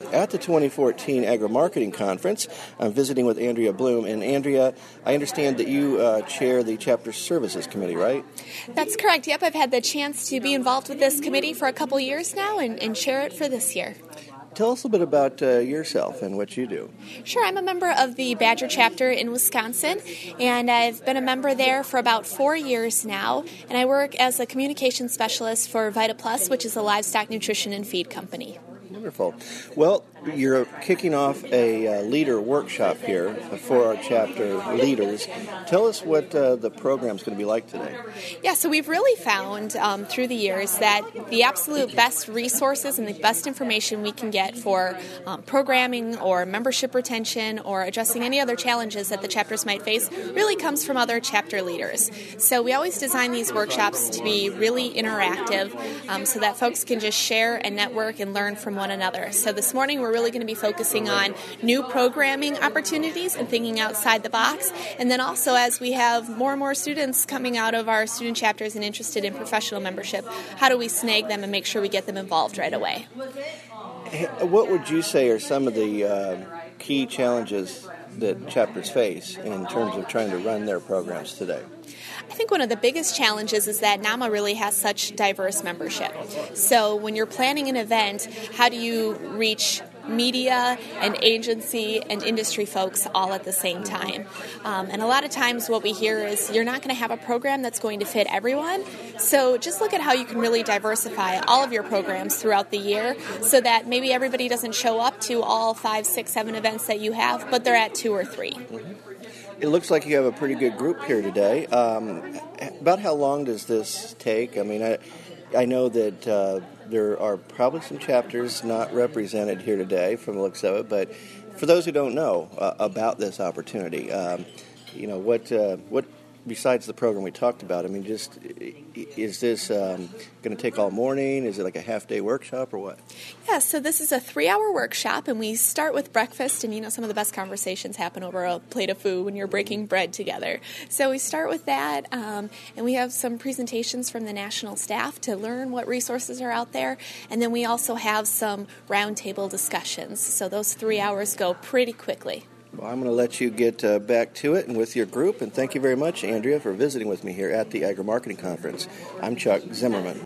at the 2014 Agri-Marketing Conference. I'm visiting with Andrea Bloom. And Andrea, I understand that you chair the Chapter Services Committee, right? That's correct. Yep, I've had the chance to be involved with this committee for a couple years now and chair it for this year. Tell us a bit about yourself and what you do. Sure, I'm a member of the Badger chapter in Wisconsin, and I've been a member there for about 4 years now, and I work as a communication specialist for VitaPlus, which is a livestock nutrition and feed company. Wonderful. Well, you're kicking off a leader workshop here for our chapter leaders. Tell us what the program's going to be like today. Yeah, so we've really found through the years that the absolute best resources and the best information we can get for programming or membership retention or addressing any other challenges that the chapters might face really comes from other chapter leaders. So we always design these workshops to be really interactive so that folks can just share and network and learn from one another. So this morning we're really going to be focusing on new programming opportunities and thinking outside the box. And then also as we have more and more students coming out of our student chapters and interested in professional membership, how do we snag them and make sure we get them involved right away? What would you say are some of the key challenges that chapters face in terms of trying to run their programs today? I think one of the biggest challenges is that NAMA really has such diverse membership. So when you're planning an event, how do you reach media and agency and industry folks all at the same time? And a lot of times what we hear is you're not going to have a program that's going to fit everyone. So just look at how you can really diversify all of your programs throughout the year so that maybe everybody doesn't show up to all 5, 6, 7 events that you have, but they're at 2 or 3. Mm-hmm. It looks like you have a pretty good group here today. About how long does this take? I mean, I know that there are probably some chapters not represented here today from the looks of it, but for those who don't know about this opportunity, what besides the program we talked about, I mean, just is this going to take all morning? Is it like a half-day workshop or what? Yeah, so this is a 3-hour workshop, and we start with breakfast, and some of the best conversations happen over a plate of food when you're breaking bread together. So we start with that, and we have some presentations from the national staff to learn what resources are out there, and then we also have some roundtable discussions. So those 3 hours go pretty quickly. Well, I'm going to let you get back to it and with your group, and thank you very much, Andrea, for visiting with me here at the Agri-Marketing Conference. I'm Chuck Zimmerman.